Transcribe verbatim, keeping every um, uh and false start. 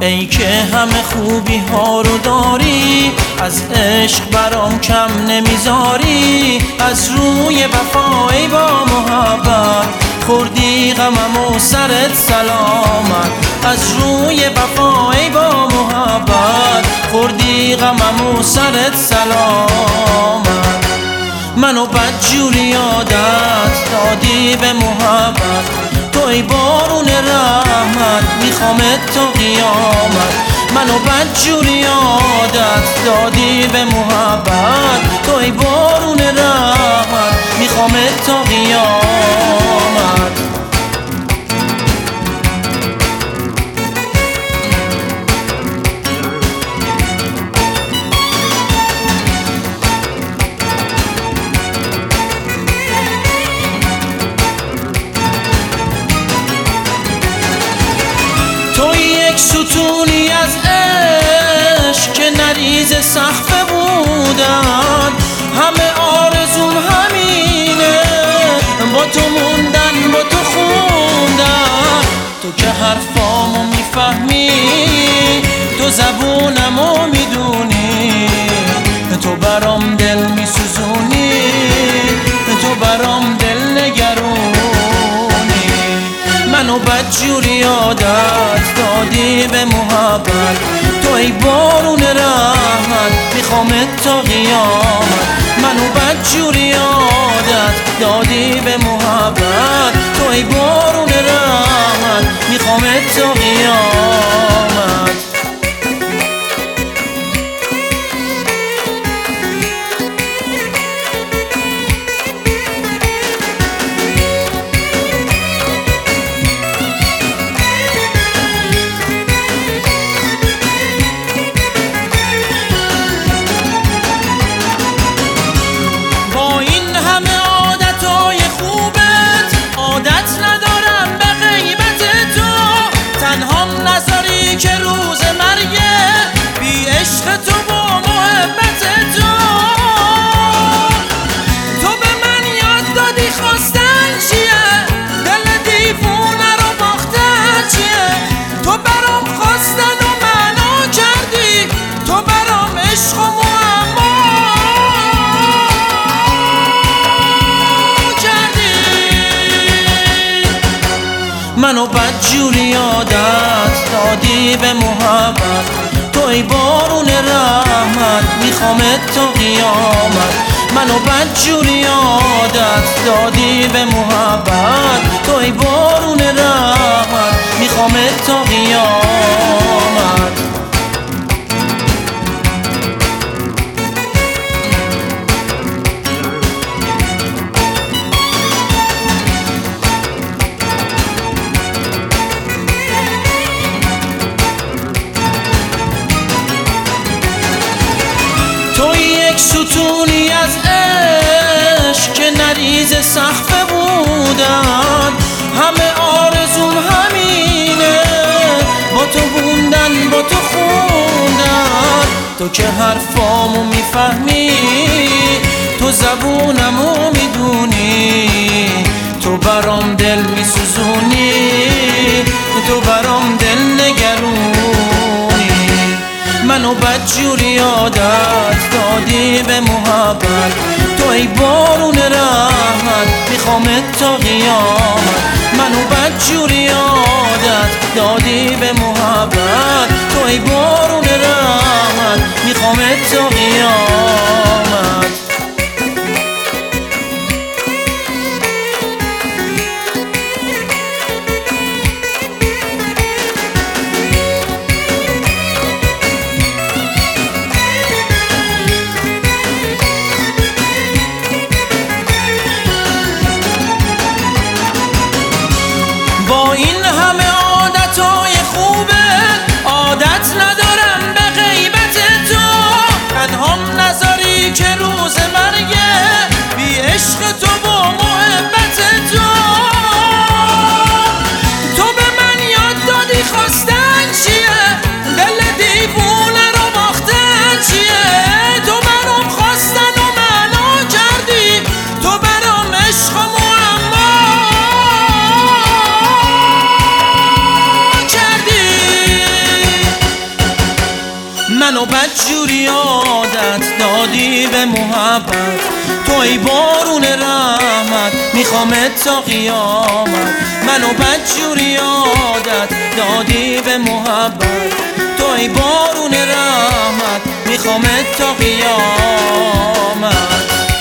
ای که همه خوبی ها رو داری، از عشق برام کم نمیذاری. از روی وفا ای با محبت خوردی غمم و سرت سلامت. از روی وفا ای با محبت خوردی غمم و سرت سلامت. منو بدجوری یادت دادی به محبت، تو ای بارون رحمت میخوامت تا قیامت. منو بدجوری یادت دادی به محبت، تو ای بارون رحمت میخوامت تا قیامت. تو یک ستونی از عشق که نریز سقف بودن، همه آرزوم همینه با تو موندن با تو خوندن. تو که حرفامو میفهمی، تو زبونمو میدونی، تو برام دل میسوزونی، تو برام دل نگرونی. منو بدجوری یادت دادی به محبت، تو ای بارون رحمت میخوامت تا قیامت. منو بدجوری یادت دادی به محبت، تو ای بارون رحمت میخوامت تا قیامت. منو بدجوری یادت دادی به محبت، تو ای بارون رحمت میخوامت تا قیامت. منو بدجوری یادت دادی به محبت، تو ای بارون رحمت میخوامت تا قیامت. تو یک ستونی از عشق که نریز سقف بودن، همه آرزوم همینه با تو موندن با تو خوندن. تو که حرفامو میفهمی، تو زبونمو میدونی، تو برام دل میسوزونی، تو برام دل نگرونی. منو بدجوری یادت دادی به محبت، تو ای بارون رحمت میخوامت تا قیامت. منو بدجوری یادت دادی به محبت، تو ای بارون رحمت میخوامت تا قیامت. با این همه عادتهای خوبه، عادت ندارم به غیبت تو. تنهام بدجوری عادت دادی به محبت، تو ای بارون رحمت میخوامت تا قیامت. منو بدجوری عادت دادی به محبت، تو ای بارون رحمت میخوامت تا قیامت.